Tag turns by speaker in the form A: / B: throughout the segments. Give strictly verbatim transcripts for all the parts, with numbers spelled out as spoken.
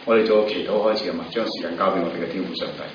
A: 我哋做個祈禱開始啊嘛，將時間交俾我哋嘅天父上帝。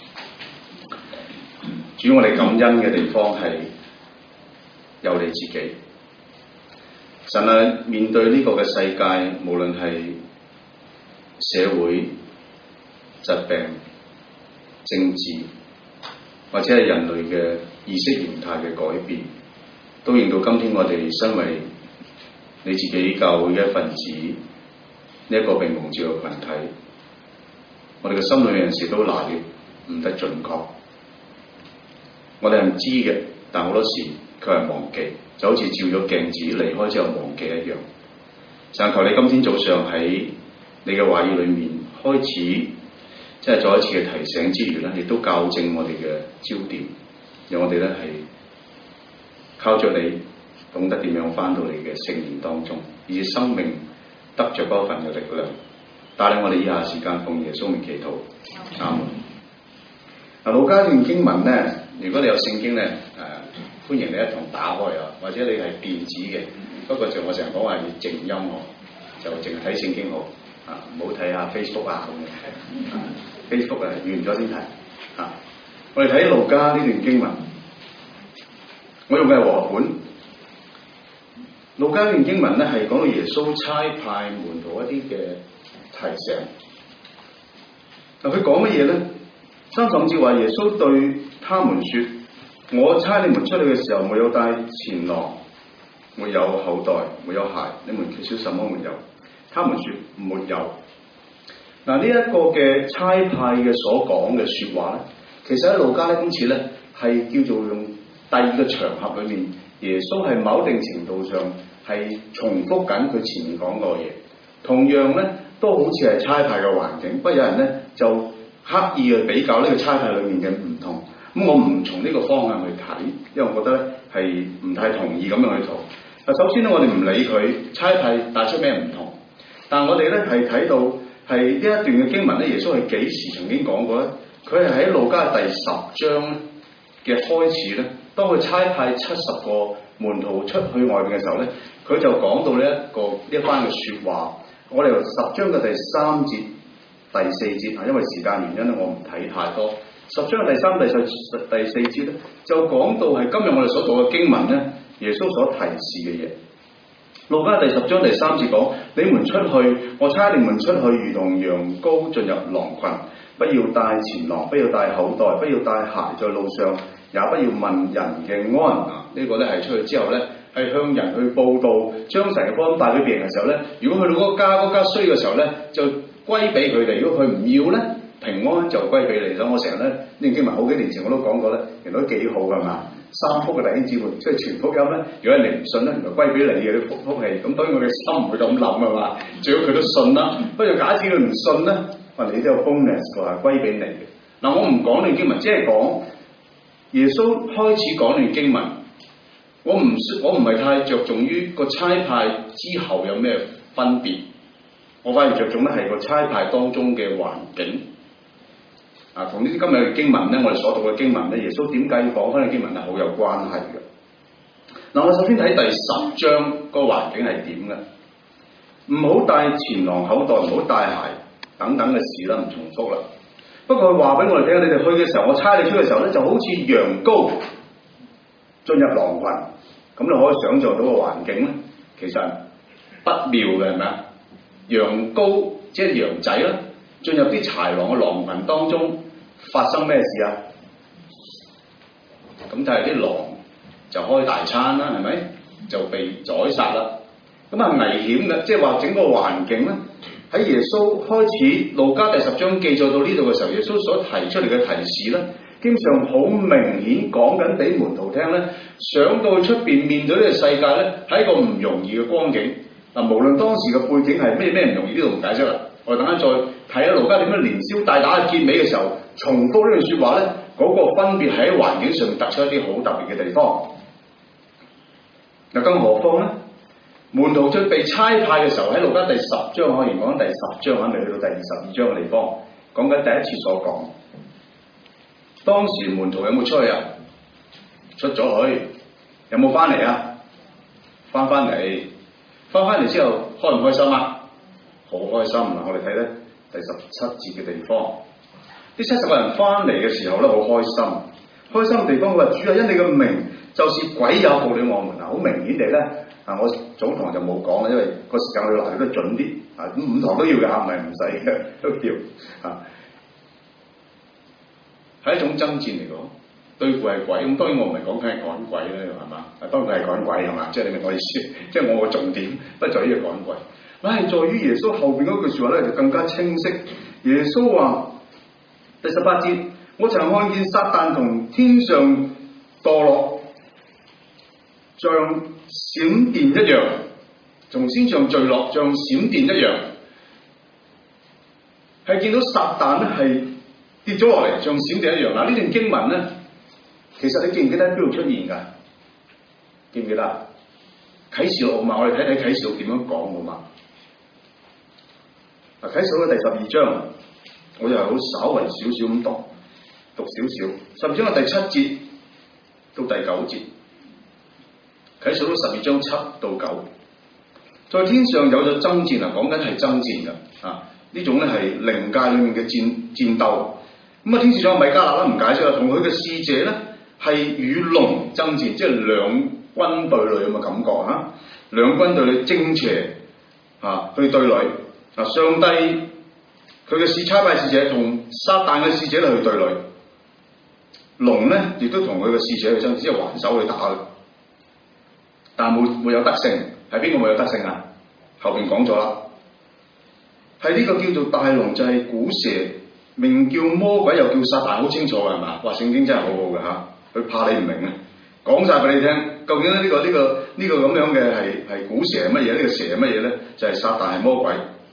A: 主，我哋感恩嘅地方係有你自己。神啊，面對呢個嘅世界，無論係社會、疾病、政治，或者係人類嘅意識形態嘅改變，都令到今天我哋身為你自己教會嘅一份子，呢、這、一個被蒙召嘅群體，我哋嘅心裏有陣時都拿捏唔得準確。我哋係唔知嘅，但好多時佢係忘記，就好似照咗鏡子離開之後忘記一樣。神求你今天早上喺你嘅話語裏面開始，即係再一次嘅提醒之餘咧，亦都校正我哋嘅焦點，讓我哋咧係靠着你，懂得點樣翻到你嘅聖言當中，以致生命得着嗰份嘅力量，帶領我哋以下時間奉耶穌名祈禱。阿門。嗱，路加段經文咧，如果你有聖經咧，誒、呃，歡迎你一同打開啊，或者你係電子嘅，不過就我成日講話要靜音樂，就淨係睇聖經好，啊，唔好睇下 Facebook 啊咁嘅，Facebook 啊完咗先睇，啊，我哋睇路加呢段經文，我用嘅係和合本。路加段經文咧係講到耶穌差派門徒一啲嘅提醒。嗱，佢講乜嘢咧？三十五節話耶穌對他們說：我差你們出去嘅時候，沒有帶錢囊，沒有口袋，沒有鞋，你們缺少什麼沒有？他們說沒有。嗱，呢一個嘅差派嘅所講嘅說話咧，其實喺路加咧今次咧係叫做用第二個場合裏面，耶穌係某一定程度上係重複緊佢前面講過嘅嘢，同樣咧都好似係差派嘅環境，不過有人咧就刻意去比較呢個差派裏面嘅唔同。咁我唔從呢個方向去睇，因為我覺得係唔太同意咁樣去做。首先咧，我哋唔理佢差派帶出咩唔同，但係我哋咧係睇到係呢一段嘅經文咧，耶穌係幾時曾經講過咧？佢係喺路加第十章嘅開始咧，當佢差派七十個門徒出去外邊嘅時候咧，佢就講到呢一個呢一番嘅説話。我哋由十章嘅第三節、第四節啊，因為時間原因咧，我唔睇太多。十章嘅第三、第四、第四節咧，就講到係今日我哋所讀嘅經文咧，耶穌所提示嘅嘢。路加第十章第三節講：你們出去，我差你們出去，如同羊羔進入狼群，不要帶錢囊，不要帶口袋，不要帶鞋，在路上也不要問人嘅安。啊，呢個咧係出去之後咧，係向人去報道，將神嘅福音帶俾別人嘅時候咧，如果去到嗰家嗰家衰嘅時候咧，就歸俾佢哋；如果佢唔要咧，平安就歸俾你。所以我成日咧呢段經文好幾年前我都講過咧，原來都幾好㗎嘛。三福嘅弟兄姊妹，即係傳福音咧。如果你唔信咧，原來歸俾你嘅啲福福氣。咁當然我嘅心唔會咁諗係嘛。最好佢都信啦。不過假設佢唔信咧，話你都有 bonus 話歸俾你嘅。嗱，我唔講呢段經文，即係講耶穌開始講呢段經文。我唔我唔係太着重於個差派之後有咩分別，我反而着重咧係個差派當中嘅環境。啊，同呢啲今日嘅經文咧，我哋所讀嘅經文咧，耶穌點解要講翻呢經文係好有關係嘅。嗱，我首先睇第十章個環境係點嘅，唔好帶錢囊口袋，唔好帶鞋等等嘅事啦，唔重複啦。不過佢話俾我哋聽，你哋去嘅時候，我差你出嘅時候咧，就好似羊羔進入狼群，咁你可以想像到個環境咧，其實不妙嘅係咪啊？羊羔即係羊仔啦，進入啲豺狼嘅狼群當中。發生咩事啊？咁就係啲狼就開大餐啦，係咪？就被宰殺啦。咁啊危險嘅，即係話整個環境咧，喺耶穌開始路加第十章記載到呢度嘅時候，耶穌所提出嚟嘅提示咧，基本上好明顯講緊俾門徒聽咧，上到出邊面對呢個世界咧，係一個唔容易嘅光景。嗱，無論當時嘅背景係咩咩唔容易，呢度唔解釋啦。我哋等下再睇下路加點樣連消帶打嘅結尾嘅時候，重複呢句説話咧，嗰、那個分別喺環境上面突出一啲好特別嘅地方。嗱，更何況咧，門徒在被差派嘅時候，喺路加第十章可以講第十章，肯定去到第二十二章嘅地方，講緊第一次所講。當時門徒有冇出去啊？出咗去，有冇翻嚟啊？翻翻嚟，翻翻嚟之後開唔開心啊？好開心啊！我哋睇咧第十七節嘅地方。呢七十個人翻嚟嘅時候咧，好開心。開心嘅地方，佢話：主啊，因你嘅名，就是鬼也服了我們啊！好明顯地咧，啊，我早堂就冇講啦，因為個時間要拿得準啲啊。咁五堂都要嘅嚇，唔係唔使嘅都要啊。係一種爭戰嚟講，對付係鬼。咁當然我唔係講緊係趕鬼咧，係嘛？啊，當然係趕鬼係嘛？即係你明我意思？即係我個重點不在於趕鬼，但係在於耶穌後邊嗰句説話咧，就更加清晰。耶穌話第十八節：我曾看見撒但從天上墮落，像閃電一樣，從天上墜落，像閃電一樣，係見到撒但咧係跌咗落嚟，像閃電一樣。嗱，呢段經文咧，其實你記唔記得喺邊度出現㗎？記唔記得？啟示錄嘛，我哋睇睇啟示錄點樣講好嘛？嗱，啟示錄第十二章，我又係好稍為少少咁讀讀少少，甚至我第七節到第九節，啟示錄十二章七到九，在天上有咗爭戰啊，講緊係爭戰㗎啊！呢種咧係靈界裏面嘅戰戰鬥。咁啊，天使長米迦勒啦唔解釋啦，同佢嘅使者咧係與龍爭戰，即係兩軍對壘咁嘅感覺嚇，兩軍對壘正邪啊去對壘啊！上帝佢嘅使差派使者同撒但嘅使者咧去對壘，龍咧亦都同佢嘅使者去爭，即係還手去打嘅，但係冇冇有得勝，係邊個冇有得勝啊？後邊講咗啦，係呢個叫做大龍，就係、是、古蛇。名叫魔鬼，又叫撒但，好清楚係嘛？哇！聖經真係好好嘅嚇，佢怕你唔明啊，講晒俾你聽。究竟咧、這、呢個呢、這個呢、這個咁樣嘅係係古蛇係乜嘢？呢、這個蛇係乜嘢咧？就係、是、撒但係魔鬼。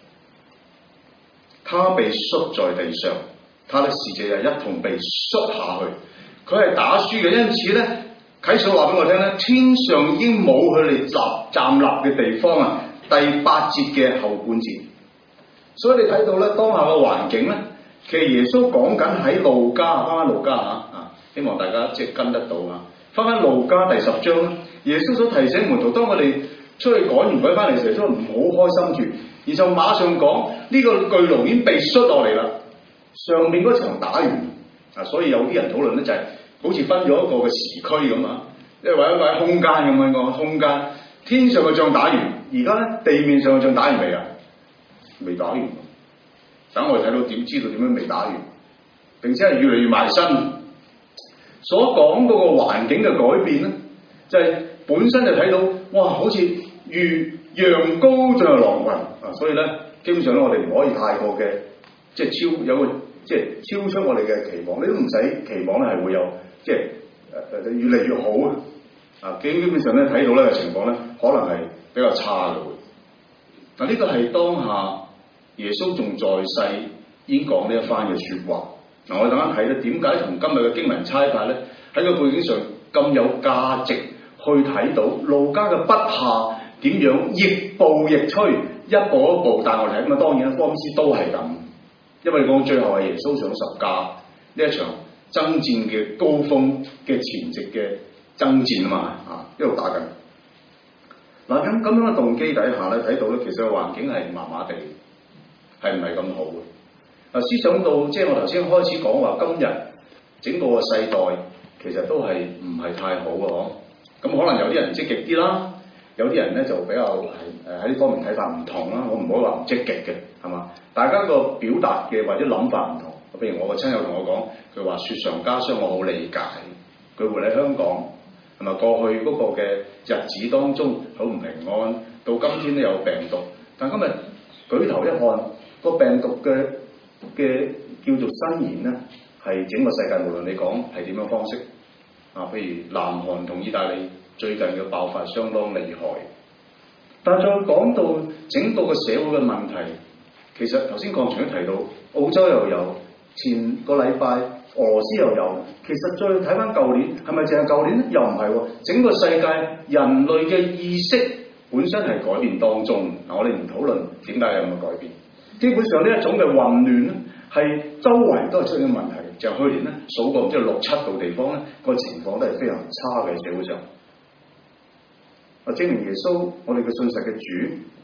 A: 他被摔在地上，他的使者又一同被摔下去。佢係打輸嘅，因此咧啟示話俾我聽咧，天上已經冇佢哋立站立嘅地方啊！第八節嘅後半節，所以你睇到咧當下嘅環境咧。其實耶穌講緊喺路加，翻翻路加嚇啊！希望大家即係跟得到啊！翻翻路加第十章咧，耶穌所提醒門徒，當我哋出去趕完鬼翻嚟嘅時候，都唔好開心住，然後馬上講呢、這個巨龍已經被摔落嚟啦，上面嗰層打完啊，所以有啲人討論咧就係、是、好似分咗一個嘅時區咁啊，即係或者或者空間咁樣個空間，天上嘅仗打完，而家咧地面上嘅仗打完未啊？未打完。等我哋睇到點知道點樣未打完，並且係越嚟越埋身。所講嗰個環境嘅改變咧，就係、是、本身就睇到哇，好似如羊羔進入狼群啊！所以咧，基本上咧，我哋唔可以太過嘅即係超有個即係超出我哋嘅期望。你都唔使期望咧，係會有即係誒誒越嚟越好啊！啊，基基本上咧睇到咧嘅情況咧，可能係比較差嘅會。嗱，呢個係當下。耶穌仲在世已經講呢一番嘅説話。嗱，我哋等間睇咧，點解同今日嘅經文差派咧喺個背景上咁有價值去睇到路加嘅筆下點樣亦步亦趨，一步一步帶我哋睇。咁啊，當然啦，福音書都係咁，因為講最後係耶穌上十架呢一場爭戰嘅高峰嘅前夕嘅爭戰啊嘛，啊一路打緊。嗱，咁咁樣嘅動機底下咧，睇到咧其實個環境係麻麻地。係唔係咁好嘅？嗱，思想到即係我頭先開始講話，今日整個個世代其實都係唔係太好嘅嗬。咁可能有啲人積極啲啦，有啲人咧就比較係誒喺呢方面睇法唔同啦。我唔可以話唔積極嘅，係嘛？大家個表達嘅或者諗法唔同。譬如我個親友同我講，佢話雪上加霜，我好理解。佢活喺香港，係咪過去嗰個嘅日子當中好唔平安，到今天都有病毒，但今日舉頭一看。個病毒嘅嘅叫做伸延咧，係整個世界無論你講係點樣方式啊，譬如南韓同意大利最近嘅爆發相當厲害。但係再講到整個嘅社會嘅問題，其實頭先剛才都提到澳洲又有，前個禮拜俄羅斯又有。其實再睇翻舊年，係咪淨係舊年咧？又唔係喎。整個世界人類嘅意識本身係改變當中。嗱，我哋唔討論點解有咁嘅改變。基本上呢一種嘅混亂咧，係周圍都係出現問題。就去年咧數過唔知六七度地方咧，個情況都係非常差嘅社會上。啊，證明耶穌我哋嘅信實嘅主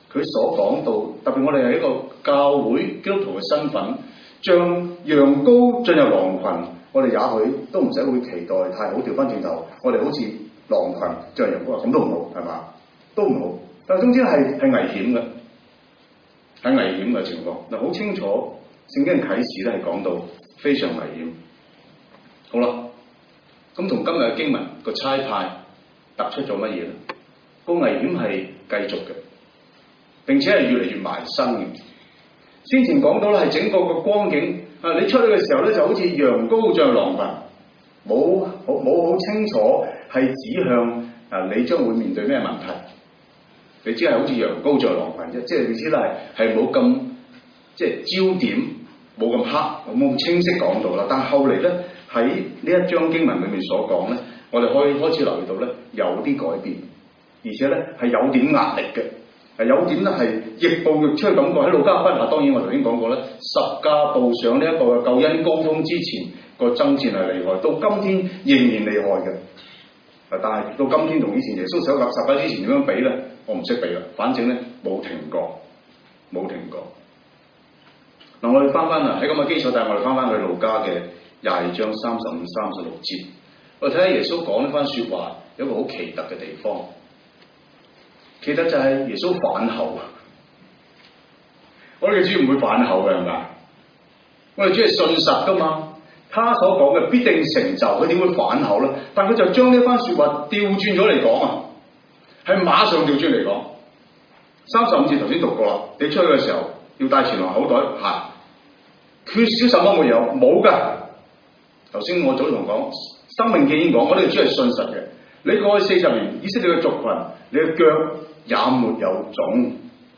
A: 佢所講到，特別我哋係一個教會基督徒嘅身份，將羊羔進入狼群，我哋也許都唔使會期待太好。調翻轉頭，我哋好似狼群進入羊羔，咁都唔好，係嘛？都唔好。但係總之係係危險嘅，係危險嘅情況。嗱，好清楚聖經嘅啟示咧係講到非常危險。好啦，咁同今日嘅經文個差派突出咗乜嘢咧？個危險係繼續嘅，並且係越嚟越埋身嘅。先前講到咧係整個個光景啊，你出去嘅時候咧就好似羊羔進入狼群，冇好冇好清楚係指向啊你將會面對咩問題。你只係好似羊羔進入狼群啫，即係你知啦，係冇咁即係焦點，冇咁黑，冇咁清晰講到啦。但係後嚟咧喺呢一章經文裏面所講咧，我哋可以開始留意到咧有啲改變，而且咧係有點壓力嘅。係有點咧係亦步亦趨嘅感覺。喺路加福音，當然我頭先講過咧，十架步上呢一個救恩高峰之前，個爭戰係厲害，到今天仍然厲害嘅。但係到今天同以前耶穌上十架之前點樣比咧？我唔識比啦。反正咧冇停過，冇停過。嗱，我哋翻翻啊，喺咁嘅基礎底下，我哋翻翻去路加嘅廿二章三十五、三十六節，我哋睇下耶穌講呢番説話有一個好奇特嘅地方。其實就係耶穌反後，我哋嘅主唔會反後嘅，係咪？我哋主係信實噶嘛，他所講嘅必定成就，佢點會反後咧？但佢就將呢番説話調轉咗嚟講啊，係馬上調轉嚟講。三十五節頭先讀過啦，你出去嘅時候要帶錢囊口袋行，缺少什麼沒有？冇㗎。頭先我早同講，生命記已經講，我哋嘅主係信實嘅。你過去四十年，以色列嘅族群，你嘅腳也沒有腫。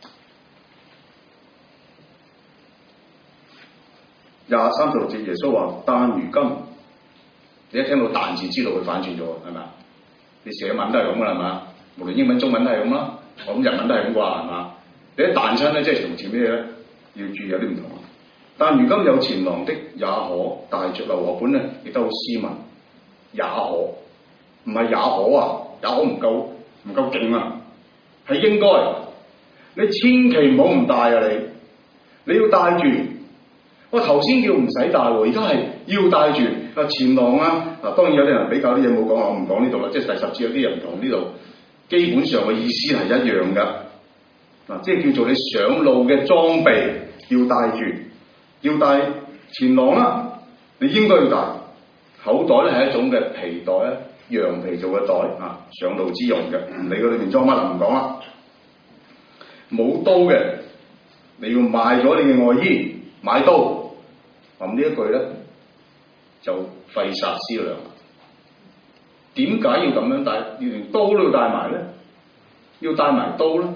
A: 廿三十六節，耶穌話：但如今，你一聽到但字，知道佢反轉咗，係咪？你寫文都係咁噶啦，係嘛？無論英文、中文都係咁啦，我諗日文都係咁啩，係嘛？你一彈親咧，即係從前咩咧？要注意有啲唔同。但如今有錢囊的也可帶着，留和本咧，亦都好斯文，也可。唔係也可啊，也可唔夠唔夠勁啊，係應該。你千祈唔好唔帶啊！你你要帶住。我頭先叫唔使帶喎，而家係要帶住啊錢囊啊。嗱，當然有啲人比較啲嘢冇講，我唔講呢度啦。即係第十節有啲人唔同呢度，基本上嘅意思係一樣㗎。嗱，即係叫做你上路嘅裝備要帶住，要帶錢囊啦，你應該要帶。口袋咧係一種嘅皮袋咧。羊皮做嘅袋啊，上路之用嘅，唔理佢裏面裝乜就唔講啦。冇刀嘅，你要賣咗你嘅外衣買刀，咁呢一句咧就費煞思量。點解要咁樣帶？要連刀都要帶埋咧？要帶埋刀咧？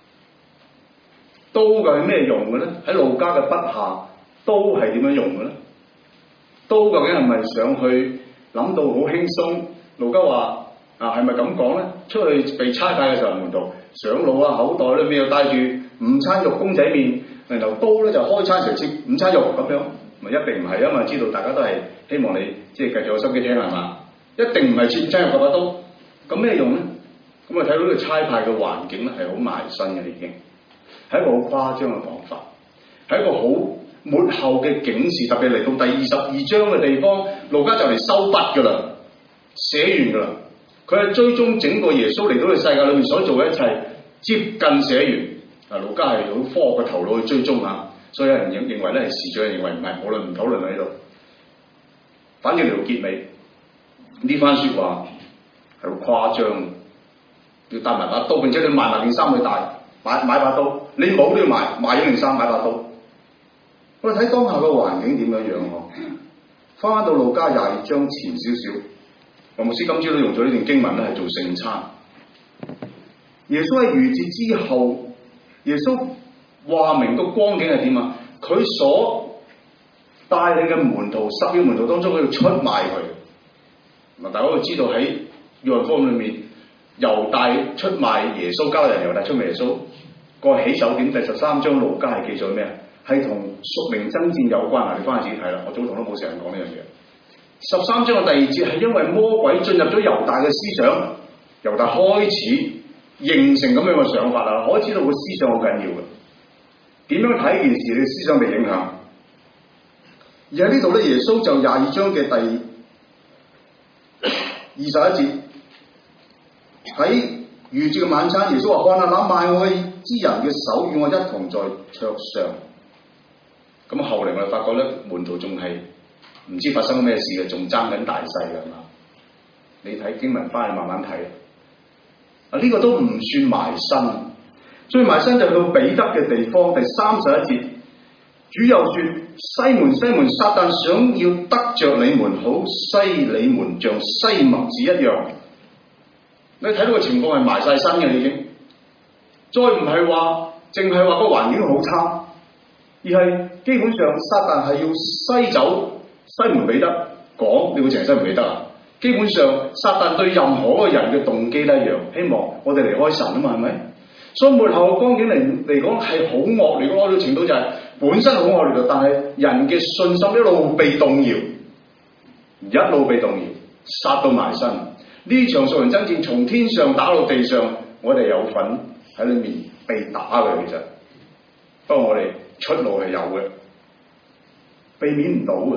A: 刀究竟咩用嘅咧？喺路加嘅筆下，刀係點樣用嘅咧？刀究竟係咪上去諗到好輕鬆？路加話啊，係咪咁講咧？出去被差派嘅時候，門徒上路啊，口袋裏面又帶住午餐肉公仔麵，然後刀咧就開餐時切午餐肉咁樣，咪一定唔係，因為知道大家都係希望你即係繼續有心機聽係嘛？一定唔係切午餐肉嗰把刀，咁咩用咧？咁啊睇到呢個差派嘅環境咧係好埋身嘅已經，係一個好誇張嘅講法，係一個好末後嘅警示，特別嚟到第二十二章嘅地方，路加就嚟收筆㗎啦。寫完噶啦，佢係追蹤整個耶穌嚟到嘅世界裏面所做嘅一切，接近寫完。啊，路加係用科學嘅頭腦去追蹤下，所以有人認認為咧係時序，認為唔係，無論唔討論喺度。反正嚟到結尾，呢番説話係好誇張，要帶埋把刀，並且你買埋件衫去帶，買買把刀，你冇都要買，買咗件衫買把刀。我哋睇當下個環境點樣樣喎？翻返到路加廿二章前少少。黃牧師今朝都用咗呢段經文咧，係做聖餐。耶穌喺逾節之後，耶穌話明個光景係點啊？佢所帶領嘅門徒，十二門徒當中，佢要出賣佢。嗱，大家都知道喺約翰福音裏面，猶大出賣耶穌，交人猶大出賣耶穌個起手點，第十三章路加係記載咩啊？係同屬靈爭戰有關啊！你翻去自己睇啦，我早堂都冇成日講呢樣嘢。十三章嘅第二節係因為魔鬼進入咗猶大嘅思想，猶大開始
B: 形成咁樣嘅想法啦。可以知道個思想好緊要嘅，點樣睇件事，你嘅思想被影響。而喺呢度咧，耶穌就廿二章嘅第二十一節，喺逾節嘅晚餐，耶穌話：看啊，那賣我之人嘅手與我一同在桌上。咁後嚟我哋發覺咧，門徒仲係唔知發生咗咩事嘅，仲爭緊大細嘅係嘛？你睇經文翻去慢慢睇。啊，呢個都唔算埋身，最埋身就去到彼得嘅地方，第三十一節，主又說：西門西門，撒旦想要得着你們，好篩你們像篩麥子一樣。你睇到個情況係埋晒身嘅已經，再唔係話淨係話個環境好差，而係基本上撒旦係要篩走西門彼得講，你會淨係西門彼得啊？基本上撒旦對任何一個人嘅動機都一樣，希望我哋離開神啊嘛，係咪？所以末後嘅光景嚟嚟講係好惡劣，惡劣程度就係本身好惡劣，但係人嘅信心一路被動搖，一路被動搖，殺到埋身。呢場屬靈爭戰從天上打到地上，我哋有份喺裏面被打嘅，其實不過我哋出路係有嘅，避免唔到嘅。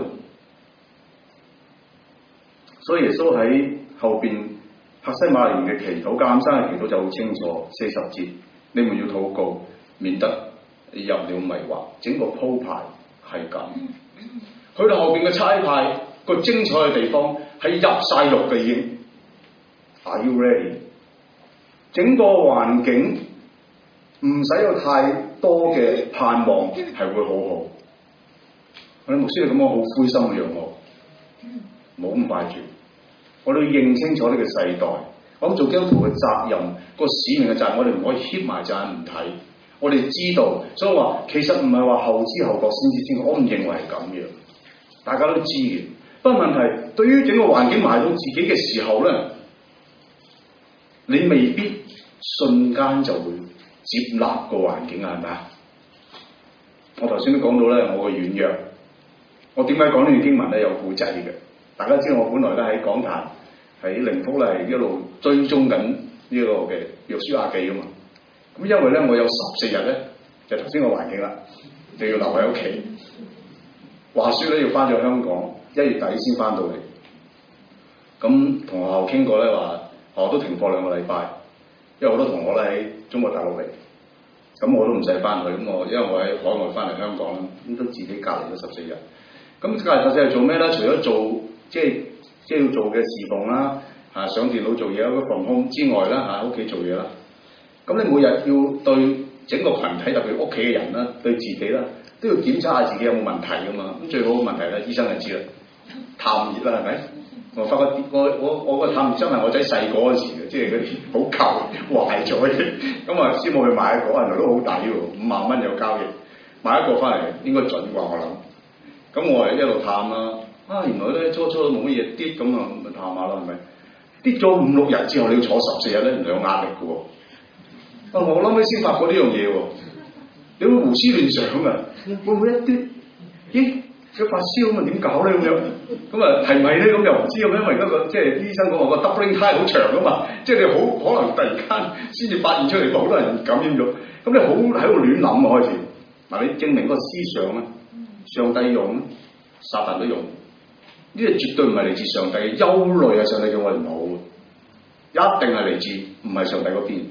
B: 所以耶穌喺後邊客西馬尼園嘅祈禱，橄欖山嘅祈禱就好清楚，四十節，你們要禱告，免得入了迷惑。整個鋪排係咁，去到後邊嘅差派個精彩嘅地方係入晒肉嘅已經。Are you ready？ 整個環境唔使有太多嘅盼望，係會好好。我哋牧師係咁樣好灰心嘅樣我，冇咁快住。我哋要認清楚呢個世代。我諗做基督徒嘅責任，個使命嘅責任，我哋唔可以瞌埋隻眼唔睇。我哋知道，所以話其實唔係話後知後覺先至先，我唔認為係咁樣。大家都知嘅。不過問題，對於整個環境埋到自己嘅時候咧，你未必瞬間就會接納個環境啊，係咪啊？我頭先都講到咧，我嘅軟弱。我點解講呢段經文咧？有故仔嘅。大家知道我本來咧喺講壇喺靈福咧係一路追蹤緊呢個嘅約書亞記啊嘛。咁因為咧我有十四日咧就頭先個環境啦，就要留喺屋企。話説咧要翻咗香港，一月底先翻到嚟。咁同學校傾過咧話，學校都停課兩個禮拜，因為好多同學咧喺中國大陸嚟。咁我都唔使翻去，咁我因為我喺海外翻嚟香港，咁都自己隔離咗十四日。咁隔離十四日做咩咧？除咗做即係即係要做嘅侍奉啦，嚇上電腦做嘢，嗰防空之外啦，嚇喺屋企做嘢啦。咁你每日要對整個群體，特別屋企嘅人啦，對自己啦，都要檢查下自己有冇問題噶嘛。咁最好嘅問題咧，醫生就知啦，探熱啦，係咪？我發覺我我我個探熱針係我仔細個嗰時嘅，即係嗰啲好舊壞咗嘅。咁啊，師母去買一個，原來都好抵喎，五萬蚊有交易，買一個翻嚟應該準啩我諗。咁我係一路探啦，啊原來咧初初都冇乜嘢，跌咁啊咪探下啦，係咪？跌咗五六日之後，你要坐十四日咧，唔有壓力嘅喎。啊我諗起先發覺呢樣嘢喎，你會胡思亂想嘅，會唔會一跌？咦？佢發燒咁啊點搞咧咁樣？咁啊係咪咧？咁又唔知咁樣，因為嗰個即係醫生講話個 doubling time 好長啊嘛，即係你好可能突然間先至發現出嚟，好多人感染咗。咁你好喺度亂諗啊開始。嗱你證明個思想咧，上帝用，撒旦都用。呢個絕對唔係嚟自上帝嘅憂慮啊！上帝叫我哋唔好，一定係嚟自唔係上帝嗰邊。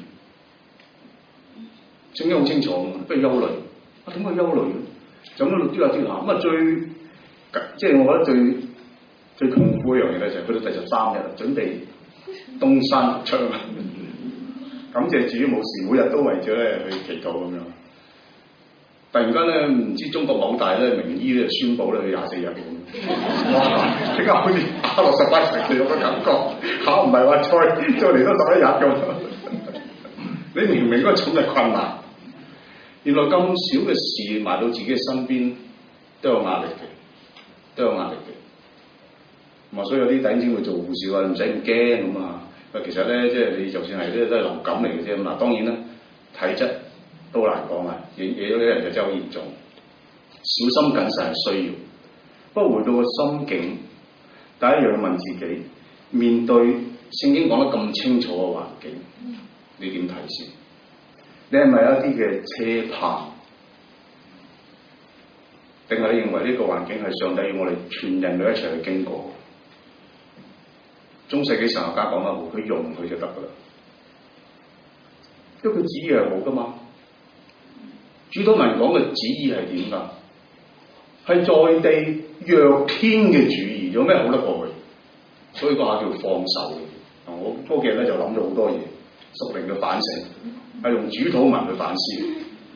B: 聖經好清楚，不如憂慮。啊點解憂慮咧？就咁喺度跌下跌下，咁啊最即係我覺得最最痛苦一樣嘢咧，就係去到第十三日，準備東山出啊！感謝自己冇事，每日都為咗咧去祈禱咁樣。突然間咧，唔知中國某大咧名醫咧宣佈咧佢廿四日咁，哇！即刻好似打落十八層地獄嘅感覺，嚇唔係話再再嚟多十一日咁。你明明嗰種嘅困難。原來咁少嘅事埋到自己嘅身邊都有壓力嘅，都有壓力嘅。咁啊，所以有啲弟兄姊妹做護士話唔使咁驚咁啊。其實咧，即係你就算係咧都係流感嚟嘅啫。咁嗱，當然啦，體質都難講啊。惹惹咗啲人就真係好嚴重，小心謹慎係需要。不過回到個心境，第一樣要問自己，面對聖經講得咁清楚嘅環境， 你點睇先？你係咪有一啲嘅奢盼？定係你認為呢個環境係上帝要我哋全人類一齊去經過？中世紀神學家講得好，佢用佢就得噶啦，因為佢旨意係好噶嘛。主禱文講嘅旨意係點噶？係在地若天嘅主意，有咩好得過去？所以嗰下叫放手。我嗰幾日咧就諗咗好多嘢，屬靈嘅反省，係用主禱文去反思。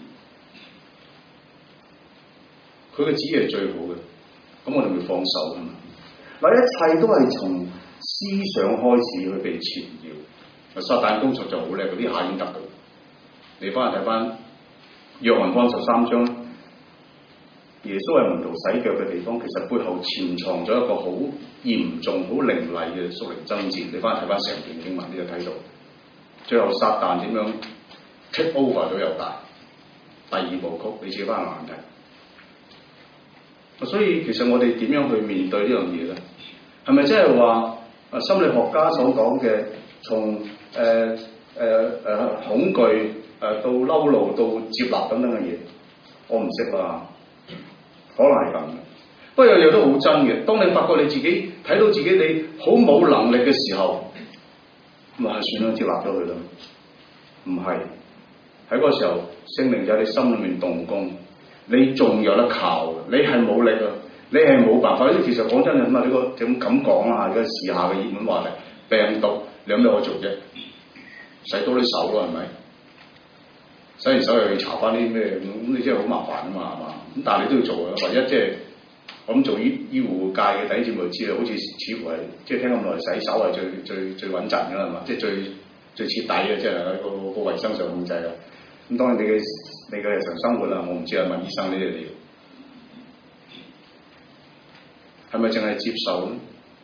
B: 佢嘅旨意係最好嘅，咁我哋咪放手啊嘛。嗱，一切都係從思想開始去被纏繞。撒旦工作就好叻，嗰啲下已經得到。你翻去睇翻約翰福音十三章，耶穌喺門徒洗腳嘅地方，其實背後潛藏咗一個好嚴重、好凌厲嘅屬靈爭戰。你翻去睇翻成段經文，你就睇到最後撒旦點樣 take over 咗猶大。第二部曲，你自己翻去眼睇。所以其實我哋點樣去面對呢樣嘢咧？係咪即係話啊心理學家所講嘅，從誒誒誒恐懼誒、呃、到嬲怒到接納等等嘅嘢？我唔識啦，可能係咁嘅。不過樣樣都好真嘅。當你發覺你自己睇到自己你好冇能力嘅時候，咪係算啦，接納咗佢啦。唔係喺嗰個時候，聖靈就喺你心裏面動工。你仲有得靠，你係冇力啊！你係冇辦法。其實講真嘅嘛，呢個點咁講啊？而家時下嘅熱門話題，病毒你有咩可做啫？洗多啲手咯，係咪？洗完手又要搽翻啲咩？咁你真係好麻煩啊嘛，係嘛？咁但係你都要做啊。唯一即係我諗做醫醫護界嘅第一節目知啊，好似似乎係即係聽咁耐，洗手係最最最穩陣㗎啦，係嘛？即係最最徹底嘅，即係喺個個衞生上控制啊。咁當然你嘅你嘅日常生活啦，我唔知啊，問醫生呢啲料係咪淨係接受咧？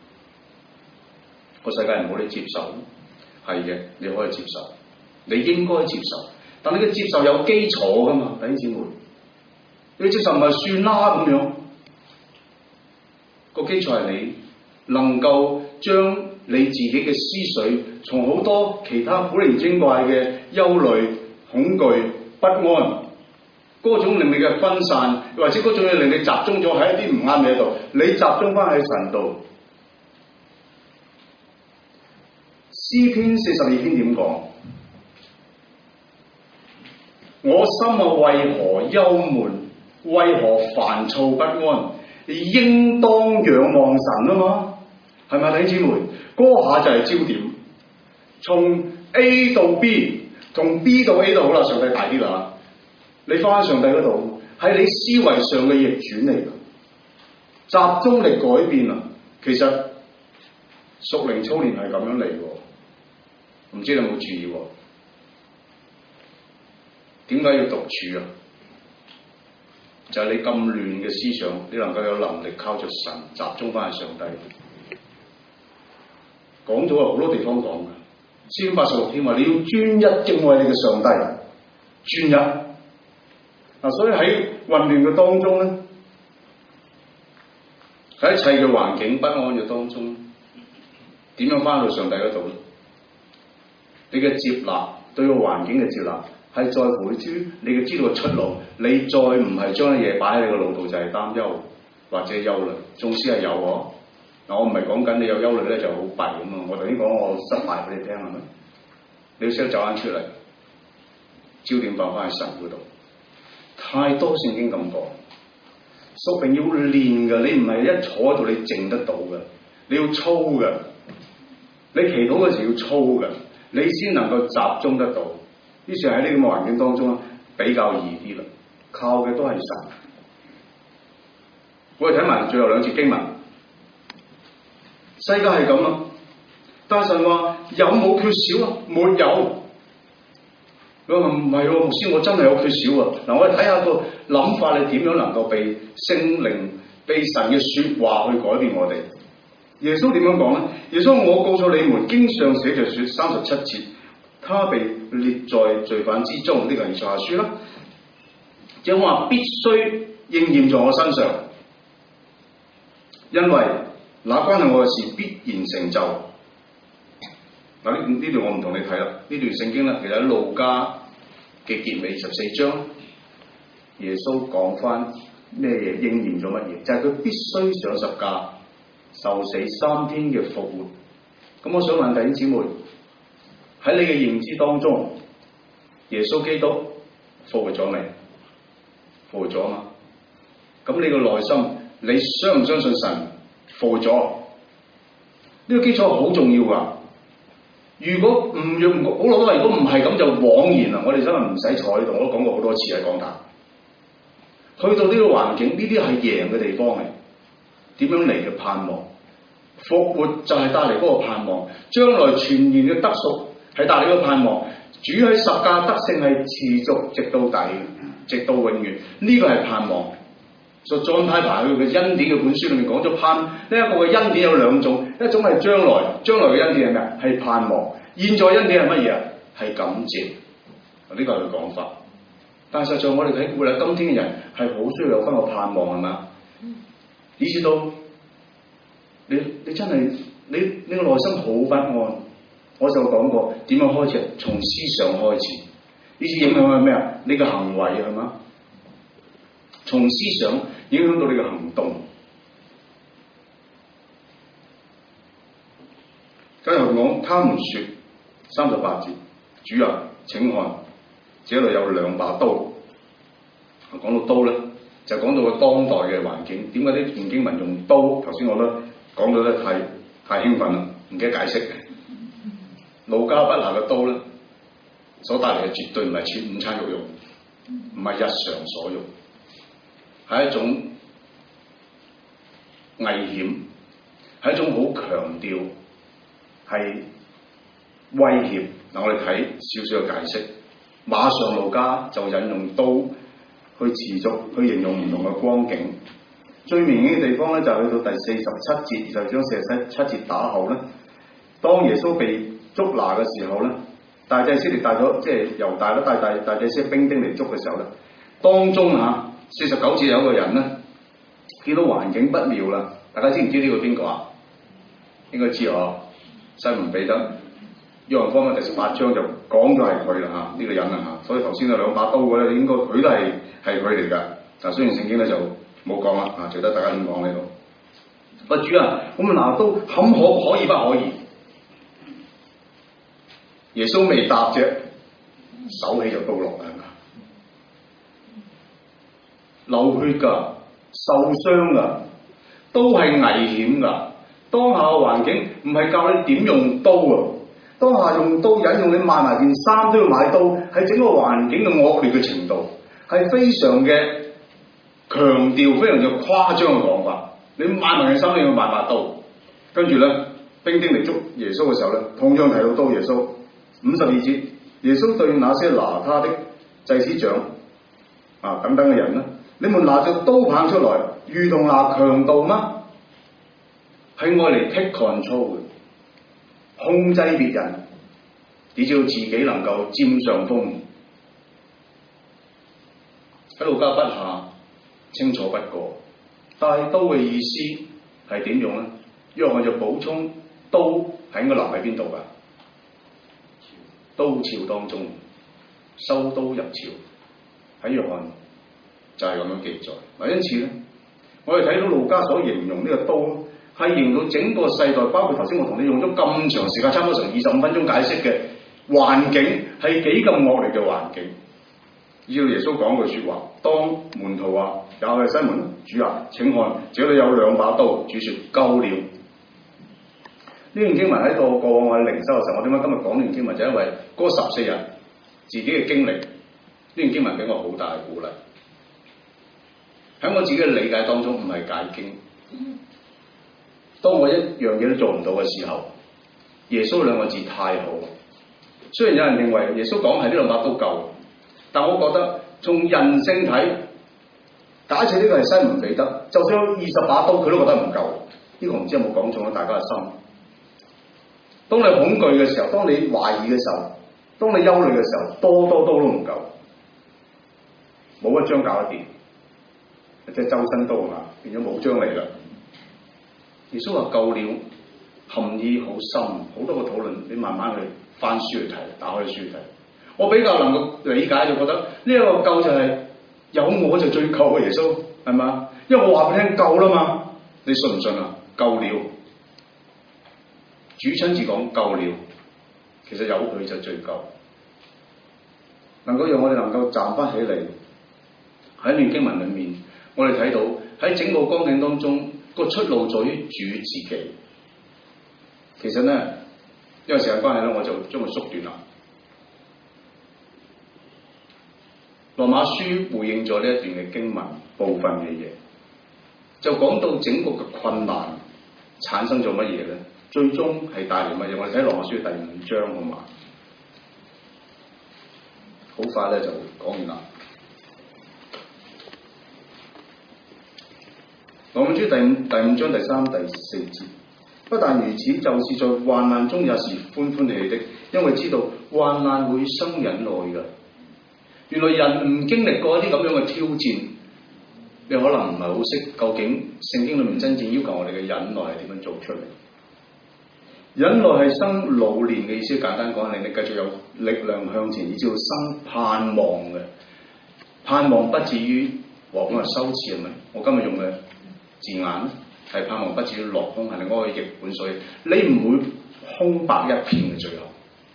B: 個世界唔好你接受，係嘅，你可以接受，你應該接受，但你嘅接受有基礎噶嘛，弟兄姊妹，你接受唔係算啦咁樣，個基礎係你能夠將你自己嘅思緒從好多其他古靈精怪嘅憂慮、恐懼、不安，嗰種令你嘅分散，或者嗰種嘢令你集中咗喺一啲唔啱嘅嘢度，你集中翻喺神度。詩篇四十二篇點講？我心啊，為何憂悶？為何煩躁不安？你應當仰望神啊嘛，係咪弟兄姊妹？嗰下就係焦點，從 A 到 B， 從 B 到 A 度好啦，上帝大啲啦。你翻上帝嗰度，係你思維上嘅逆轉嚟㗎，集中力改變啊！其實屬靈操練係咁樣嚟㗎，唔知你有冇注意喎？點解要獨處啊？就係、是、你咁亂嘅思想，你能夠有能力靠着神集中翻喺上帝。講咗啊，好多地方講㗎。詩篇八十六篇話你要專一敬畏你嘅上帝，專一。嗱，所以喺混亂嘅當中咧，喺一切嘅環境不安嘅當中，點樣翻到上帝嗰度咧？你嘅接納對個環境嘅接納，係在乎於你嘅知道嘅出路。你再唔係將啲嘢擺喺你個腦度，就係、是、擔憂或者憂慮。縱使係有喎，嗱，我唔係講緊你有憂慮咧就好弊咁啊！我頭先講我失敗俾你聽係咪？你要識得走翻出嚟，焦點放翻喺神嗰度。太多聖經咁講，屬靈要練㗎，你唔係一坐喺度你靜得到㗎，你要操㗎，你祈禱嗰時要操㗎，你先能夠集中得到。於是喺呢咁嘅環境當中比較易啲啦，靠嘅都係神。我哋睇埋最後兩節經文，世界係咁啦，但神話有冇缺少啊？沒有。佢話唔係喎，牧師，我真係有缺少啊！嗱，我哋睇下個諗法，你點樣能夠被聖靈、被神嘅説話去改變我哋？耶穌點樣講咧？耶穌，我告訴你們，經上寫着説，三十七節，他被列在罪犯之中，呢個係以賽亞書啦。這話必須應驗在我身上，因為那關係我嘅事必然成就。 嗱，呢呢段我唔同你睇啦，呢段聖經咧，其實喺路加嘅結尾十四章，耶穌講翻咩嘢應驗咗乜嘢？就係、是、佢必須上十架，受死三天嘅復活。咁我想問弟兄姊妹，喺你嘅認知當中，耶穌基督復活咗未？復活咗啊嘛？咁你個內心，你相唔相信神復活咗？呢、這個基礎好重要噶。如果唔用好耐都話，如果唔係咁就枉然啦。我哋真係唔使坐喺度，我都講過好多次喺講壇。去到呢個環境，呢啲係贏嘅地方嚟。點樣嚟嘅盼望？復活就係帶嚟嗰個盼望，將來全然嘅得贖係帶嚟嗰個盼望。主喺十架得勝係持續直到底，直到永遠。呢、這個係盼望。所以莊太排佢嘅恩典嘅本書裏面講咗盼呢一個嘅恩典有兩種，一種係將來，將來嘅恩典係咩啊？係盼望。現在恩典係乜嘢啊？係感謝。呢、這個係佢講法。但係實際上我哋睇活喺今天嘅人係好需要有翻個盼望係嘛？以至到你你真係你你個內心好不安。我就講過點樣開始？從思想開始，呢次影響係咩啊？你嘅行為係嘛？從思想影響到你嘅行動。跟住講，他們說三十八節，主啊，請看，這裏有兩把刀。講到刀咧，就講到個當代嘅環境。點解啲段經文用刀？頭先我都講到得太太興奮啦，唔記得解釋。路加筆下嘅刀咧，所帶嚟嘅絕對唔係切午餐肉用，唔係日常所用。係一種危險，係一種好強調，係威脅。嗱，我哋睇少少嘅解釋。馬上路加就引用刀去持續去形容唔同嘅光景。最明顯嘅地方咧，就係去到第四十七節，就將四十七節打後咧。當耶穌被捉拿嘅時候咧，大祭司嚟帶咗，即係猶大都帶大大祭司兵丁嚟捉嘅時候咧，當中嚇。四十九節有個人咧，見到環境不妙啦，大家知唔知呢個邊個啊？應該知哦，西門彼得。約翰福音第十八章就講咗係佢啦嚇，呢、這個人啊嚇。所以頭先有兩把刀嘅咧，應該佢都係係佢嚟㗎。但雖然聖經咧就冇講啦，啊，值得大家點講呢度？不主啊，咁拿刀坎可可以不可以？耶穌未答啫，手起就刀落啦。流血噶，受傷噶，都係危險噶。當下嘅環境唔係教你點用刀啊，當下用刀引用你賣埋件衫都要買刀，係整個環境嘅惡劣嘅程度，係非常嘅強調，非常嘅誇張嘅講法。你賣埋件衫都要買把刀，跟住咧兵丁嚟捉耶穌嘅時候咧，同樣提到刀。耶穌五十二節，耶穌對那些拿他的祭司長啊等等嘅人咧。你們拿著刀棒出來，如同拿強盜嗎？係愛嚟 take control 嘅，控制別人，以至到自己能夠佔上風。喺路加筆下清楚不過，帶刀嘅意思係點用咧？約翰就補充，刀係應該留喺邊度㗎？刀鞘當中，收刀入鞘。喺約翰就係咁樣記載。嗱，因此咧，我哋睇到路加所形容呢個刀，係形容到整個世代，包括頭先我同你用咗咁長時間，差唔多成二十五分鐘解釋嘅環境係幾咁惡劣嘅環境。要耶穌講句説話，當門徒話：也係西門，主啊，請看，這裏有兩把刀。主説：夠了。呢段經文喺度過往我哋靈修嘅時候，我點解今日講呢段經文？就因為嗰十四日自己嘅經歷，呢段經文俾我好大嘅鼓勵。喺我自己嘅理解當中，唔係解經。當我一樣嘢都做唔到嘅時候，耶穌兩個字太好。雖然有人認為耶穌講係呢兩把刀夠，但我覺得從人性睇，假設呢個係西門彼得，就算有二十把刀，佢都覺得唔夠。呢個唔知有冇講中咗大家嘅心。當你恐懼嘅時候，當你懷疑嘅時候，當你憂慮嘅時候，多多刀都唔夠，冇一張搞得掂。即係周身刀啊，變咗冇張嚟啦。耶穌話夠了， 含義好深，好多個討論，你慢慢去翻書去睇，打開書去睇。我比較能夠理解就覺得呢一個救就係有我就最救嘅耶穌，係嘛？因為我話俾你聽夠啦嘛，你信唔信啊？夠了，主親自講夠了，其實有佢就最夠，能夠讓我哋能夠站翻起嚟喺呢段經文裏面，我哋睇到喺整個光景當中個出路在於主自己。其實咧，因為時間關係咧，我就將佢縮短啦。羅馬書回應咗呢一段嘅經文部分嘅嘢，就講到整個嘅困難產生咗乜嘢咧？最終係帶嚟乜嘢？我哋睇羅馬書第五章好嘛？好快咧就講完啦。羅馬書第五第五章第三、第四節，不但如此，就是在患難中也是歡歡喜喜的，因為知道患難會生忍耐嘅。原來人唔經歷過一啲咁樣嘅挑戰，你可能唔係好識究竟聖經裏面真正要求我哋嘅忍耐係點樣做出嚟。忍耐係生老練嘅意思，簡單講，令你繼續有力量向前，以至到生盼望嘅。盼望不至於和本係羞恥係咪？我今日用嘅字眼係盼望不至於落空，係另外一個譯本，所以你唔會空白一片嘅最後。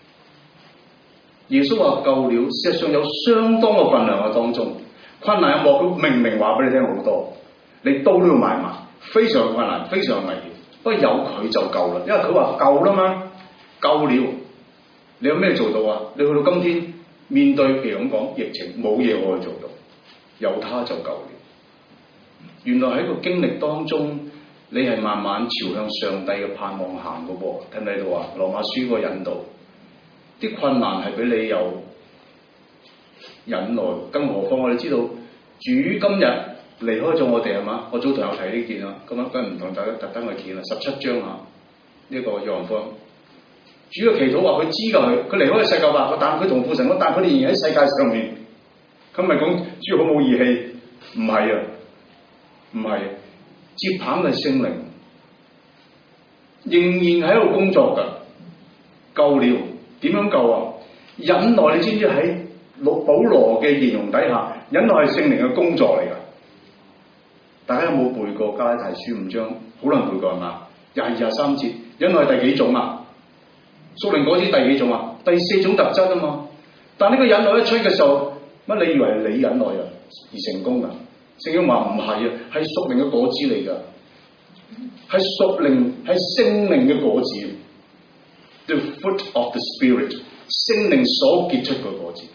B: 耶穌話夠了，事實上有相當嘅分量喺當中。困難有冇？佢明明話俾你聽好多，你刀都要買埋，非常困難，非常危險。不過有佢就夠啦，因為佢話夠啦嘛，夠了。你有咩做到啊？你去到今天面對譬如咁講疫情，冇嘢可以做到，有他就夠了。原來喺個經歷當中，你係慢慢朝向上帝嘅盼望行嘅喎。聽唔聽到啊？羅馬書個引導。啲困難係俾你有忍耐，更何況我哋知道主今日離開咗我哋係嘛？我早同有睇呢件啦，咁樣梗係唔同大家特登去見啦。十七章啊，呢、這個約翰福音，主嘅祈禱話佢知㗎，佢佢離開世界吧，但佢同父神講，但佢哋仍然喺世界上面。咁咪講主好冇義氣？唔係啊，唔係、啊，接棒嘅聖靈仍然喺度工作㗎，夠了。點樣救啊？忍耐，你知唔知喺保羅嘅形容底下，忍耐係聖靈嘅工作嚟㗎。大家有冇背過加拉太書五章？好難背過係嘛？廿二廿三節，忍耐係第幾種啊？屬靈果子第幾種啊？第四種特質啊嘛。但呢個忍耐一出嘅時候，乜你以為係你忍耐啊而成功啊？聖經話唔係啊，係屬靈嘅果子嚟㗎，係屬靈係聖靈嘅果子。The fruit of the Spirit， 聖靈所結出嘅果子。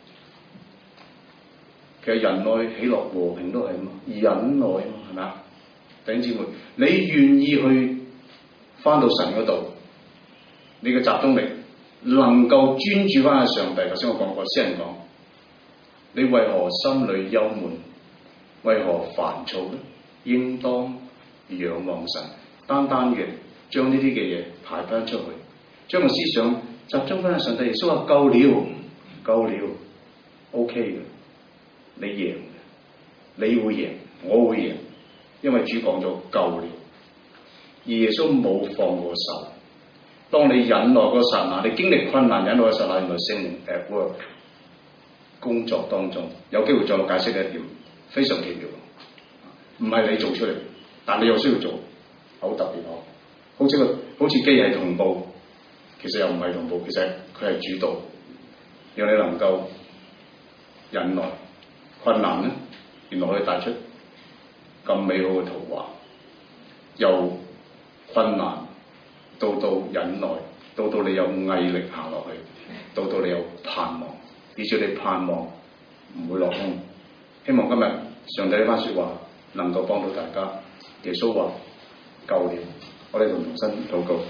B: 其實忍耐、喜樂、和平都係嘛，忍耐嘛，係咪啊？弟兄姊妹，你願意去翻到神嗰度，你嘅集中力能夠專注翻喺上帝。頭先我講過，詩人講：你為何心裏憂悶？為何煩躁呢？應當仰望神，單單嘅將呢啲嘅嘢排翻出去。將個思想集中翻喺上帝。耶穌話夠了，夠了 ，OK 嘅，你贏，你會贏，我會贏，因為主講咗夠了。而耶穌冇放過手。當你忍耐嗰剎那，你經歷困難忍耐嗰剎那，原來聖靈 at work 工作當中，有機會再解釋一點，非常奇妙。唔係你做出嚟，但你又需要做，好特別呵。好似個好似機械同步。其實又唔係同步，其實佢係主導，讓你能夠忍耐困難咧，原來可以帶出咁美好嘅圖畫。由困難到到忍耐，到到你有毅力行落去，到到你有盼望，以至你盼望唔會落空。希望今日上帝呢番説話能夠幫到大家。耶穌話夠了，我哋同重新禱告。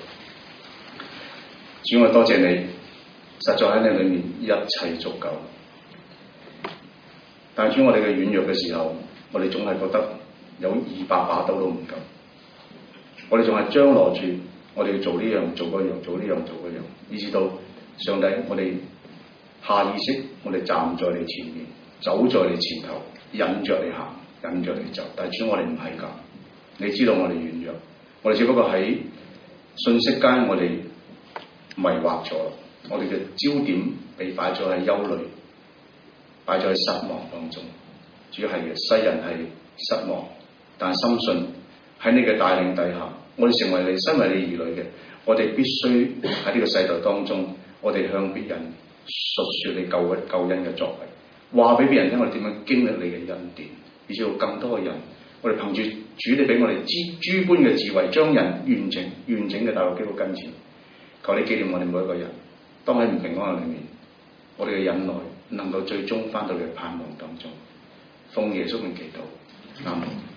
B: 主，我多謝你，實在喺你裏面一切足夠。但係主，我哋嘅軟弱嘅時候，我哋總係覺得有二百把刀都唔夠。我哋仲係張羅住，我哋要做呢樣做嗰樣，做呢樣做嗰樣，以至到上帝，我哋下意識，我哋站在你前面，走在你前頭，引着你行，引着你走。但係主，我哋唔係咁，你知道我哋軟弱，我哋只不過喺信息間我哋迷惑咗，我哋嘅焦點被擺咗喺憂慮，擺咗喺失望當中。主要係嘅，世人係失望，但係深信喺你嘅帶領底下，我哋成為你身為你兒女嘅，我哋必須喺呢個世代當中，我哋向別人述説你救救恩嘅作為，話俾別人聽我哋點樣經歷你嘅恩典，以至到更多嘅人，我哋憑住主你俾我哋諸諸般嘅智慧，將人完整完整嘅帶到基督跟前。求你紀念我哋每一個人，當喺唔平安嘅裏面，我哋嘅忍耐能夠最終翻到你嘅盼望當中。奉耶穌名祈禱，阿門。